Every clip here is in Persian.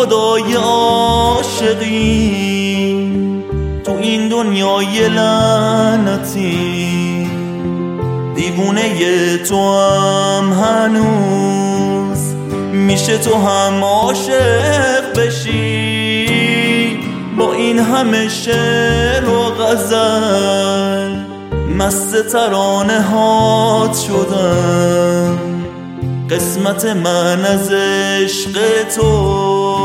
خدای عاشقی تو این دنیای لعنتی، دیوونه تو هم هنوز میشه تو هم عاشق بشی. با این همه شعر و غزل مست ترانه هات شدم. قسمت من از عشق تو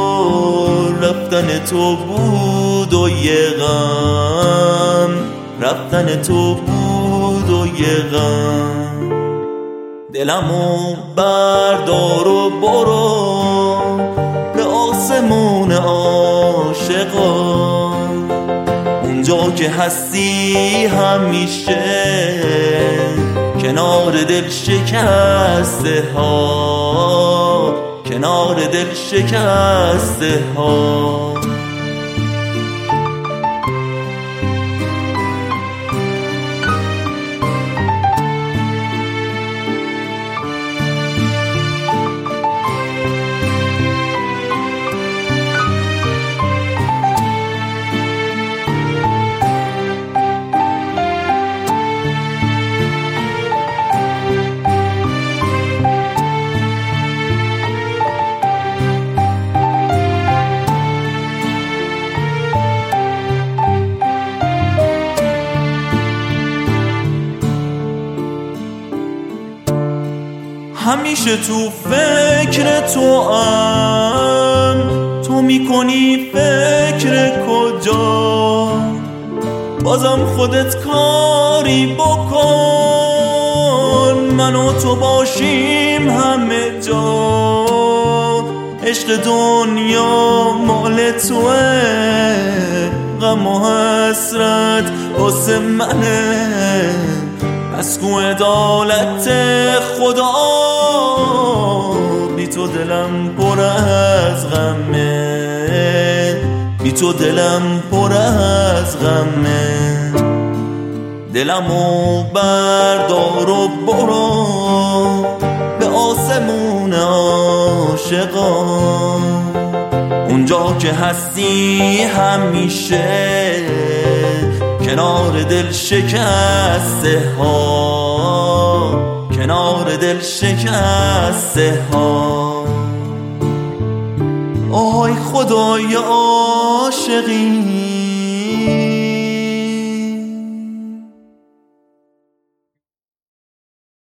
رفتن تو بود و یه غم، رفتن تو بود و یه غم. دلمو بردار و برو به آسمون عاشقا، اونجا که هستی همیشه کنار دل شکسته ها، کنار دل شکسته ها. همیشه تو فکر تو تو میکنی فکر کجا، بازم خودت کاری بکن، من و تو باشیم همه جا. عشق دنیا مال توه، غم و حسرت واسه منه، مسکو عدالت خدا. بی تو دلم پر از غمه، بی تو دلم پر از غمه. دلمو بردار و برو به آسمون عاشقا، اونجا که هستی همیشه کنار دل شکسته ها، کنار دل شکسته ها. آی خدای عاشقی